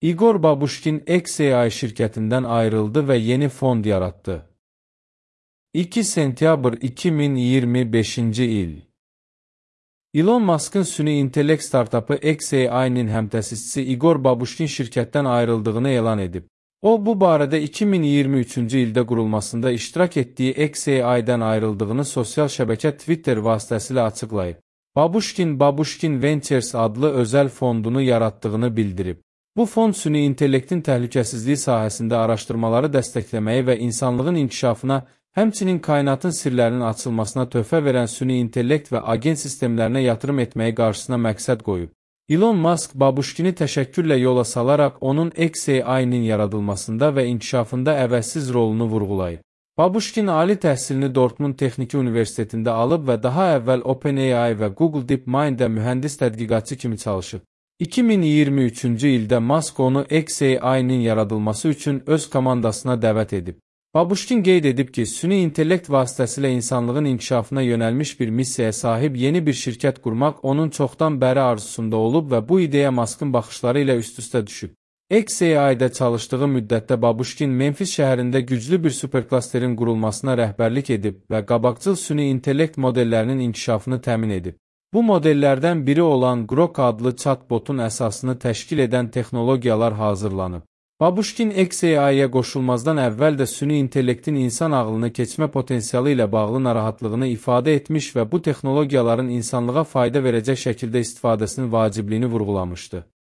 Igor Babuşkin xAI şirkətindən ayrıldı və yeni fond yaratdı. 2 sentyabr 2025-ci il. Elon Musk'ın süni intellekt startapı xAI-nin həmtəsisçisi Igor Babuşkin şirkətdən ayrıldığını elan edib. O, bu barədə 2023-cü ildə qurulmasında iştirak etdiyi xAI-dən ayrıldığını sosial şəbəkə Twitter vasitəsilə açıqlayıb. Babuşkin Ventures adlı özəl fondunu yaratdığını bildirib. Bu fond süni intellektin təhlükəsizliyi sahəsində araşdırmaları dəstəkləməyi və insanlığın inkişafına, həmçinin kainatın sirlərinin açılmasına töhfə verən süni intellekt və agent sistemlərinə yatırım etməyi qarşısına məqsəd qoyub. Elon Musk Babuşkini təşəkkürlə yola salaraq onun xAI-nin yaradılmasında və inkişafında əvəzsiz rolunu vurğulayıb. Babuşkin ali təhsilini Dortmund Texniki Universitetində alıb və daha əvvəl OpenAI və Google DeepMind-də mühəndis tədqiqatçı kimi çalışıb. 2023-cü ildə Musk onu xAI-nin yaradılması üçün öz komandasına dəvət edib. Babuşkin qeyd edib ki, süni intellekt vasitəsilə insanlığın inkişafına yönəlmiş bir missiyaya sahib yeni bir şirkət qurmaq onun çoxdan bəri arzusunda olub və bu ideya Musk'ın baxışları ilə üst-üstə düşüb. xAI-də çalışdığı müddətdə Babuşkin Memphis şəhərində güclü bir superklasterin qurulmasına rəhbərlik edib və qabaqcıl süni intellekt modellərinin inkişafını təmin edib. Bu modellərdən biri olan Grok adlı chatbotun əsasını təşkil edən texnologiyalar hazırlanıb. Babuşkin xAI-yə qoşulmazdan əvvəl də süni intellektin insan ağlını keçmə potensialı ilə bağlı narahatlığını ifadə etmiş və bu texnologiyaların insanlığa fayda verəcək şəkildə istifadəsinin vacibliyini vurğulamışdı.